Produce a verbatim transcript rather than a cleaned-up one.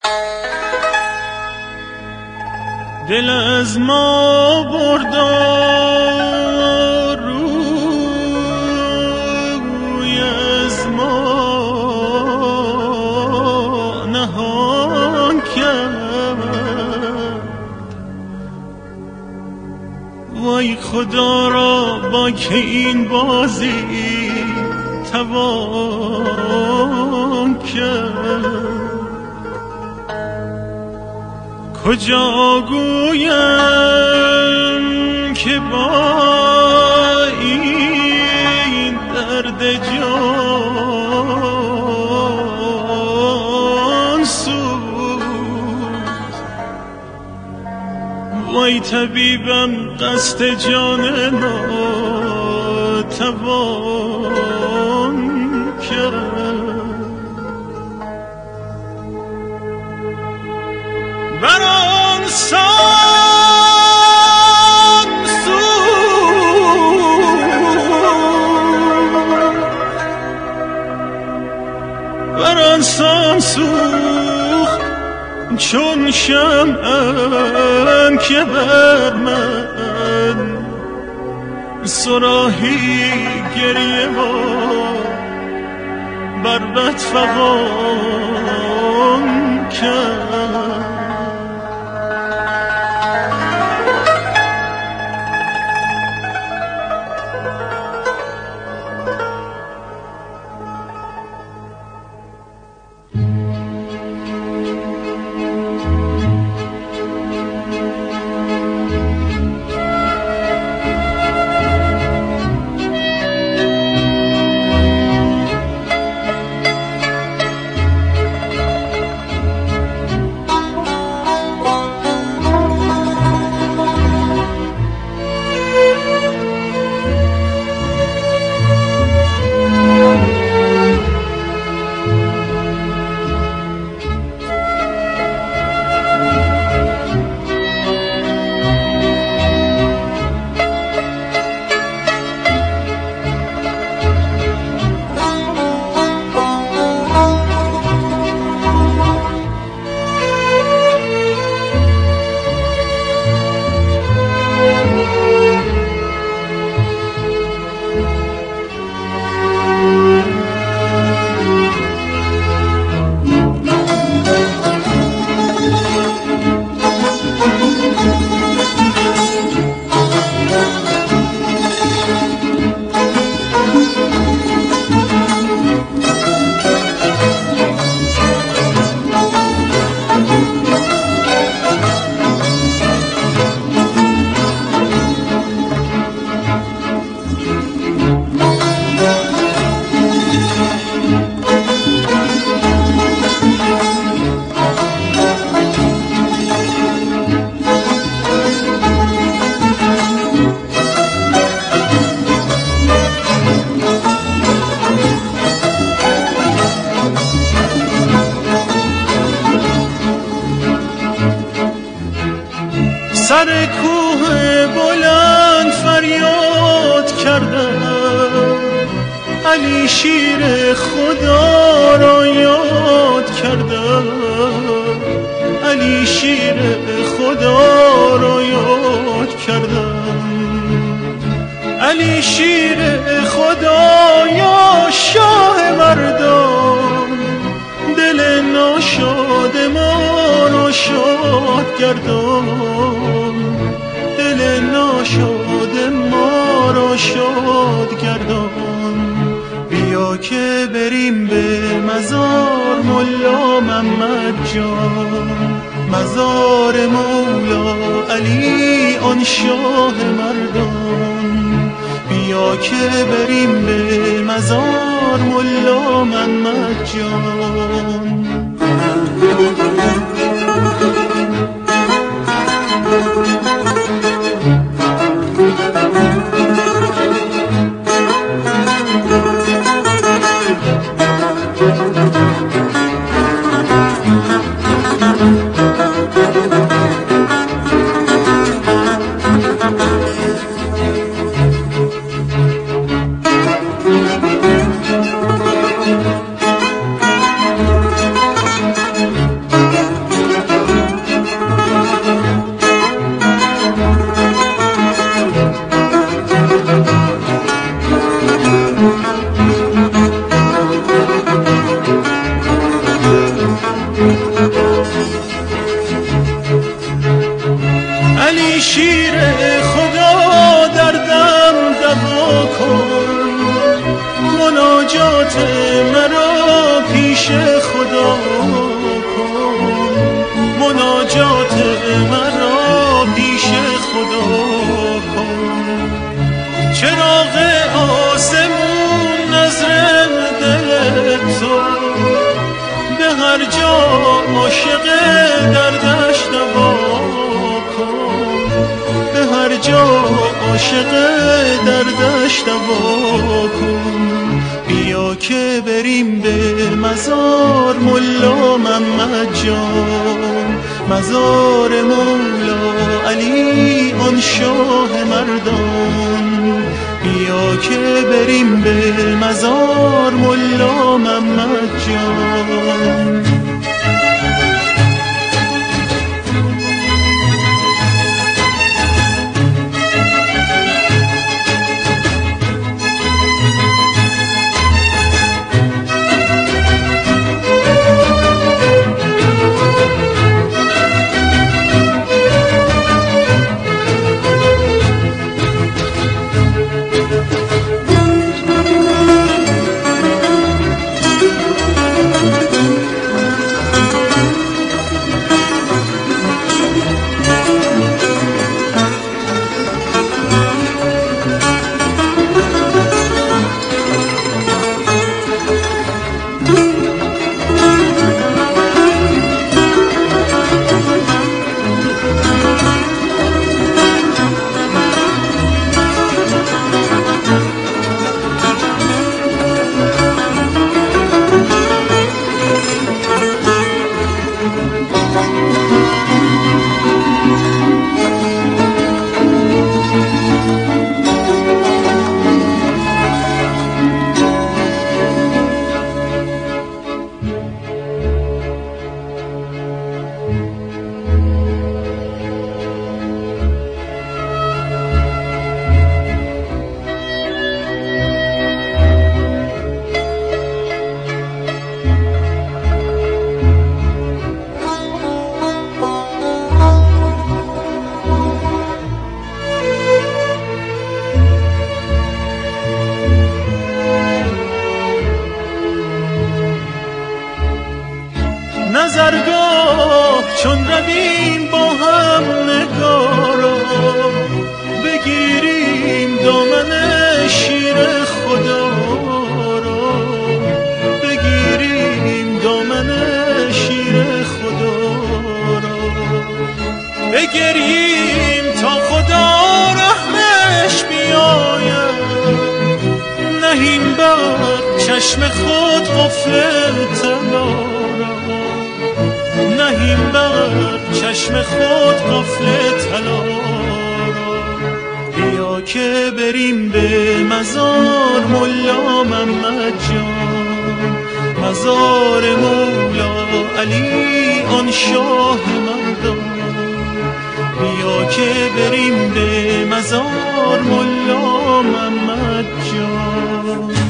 دل از ما بردار روی از ما نهان کرد. وای خدا را با که این بازی توان کرد. کجا گویم که با این درد جان سوز. وای طبیبم قصد جان ناتوان کرد. بر آن سان سوخت بر آن سان سوخت چون شمعم که بر من صراحی گریه ما بر بد فغان کرد. سر کوه بلند فریاد کردم، علی شیر خدا را یاد کردم، علی شیر خدا را یاد کردم، علی شیر خدا یا شاه مردان، دل ناشاد ما را شاد گردان، دل ناشاد ما را شاد گردان. بیا که بریم به مزار ملا محمد جان، مزار مولا علی آن شاه مردان. بیا که بریم به مزار ملا محمد جان. جا عاشق دردش دوا کن، به هر جا عاشق دردش دوا کن. بیا که بریم به مزار ملا محمد جان، مزار مولا علی آن شاه مردان. بیا که بریم به مزار ملا محمد جان. نظرگاه چون رویم با هم نگارا، بگیریم دامن شیر خدا را، بگیریم دامن شیر خدا را، بگیریم تا خدا رحمش بیاید. نهیم بر چشم خود قفل طلا را، نهیم بر چشم خود قفل طلا را. بیا که بریم به مزار ملا محمد جان، مزار مولا علی آن شاه مردان. بیا که بریم به مزار ملا محمد جان.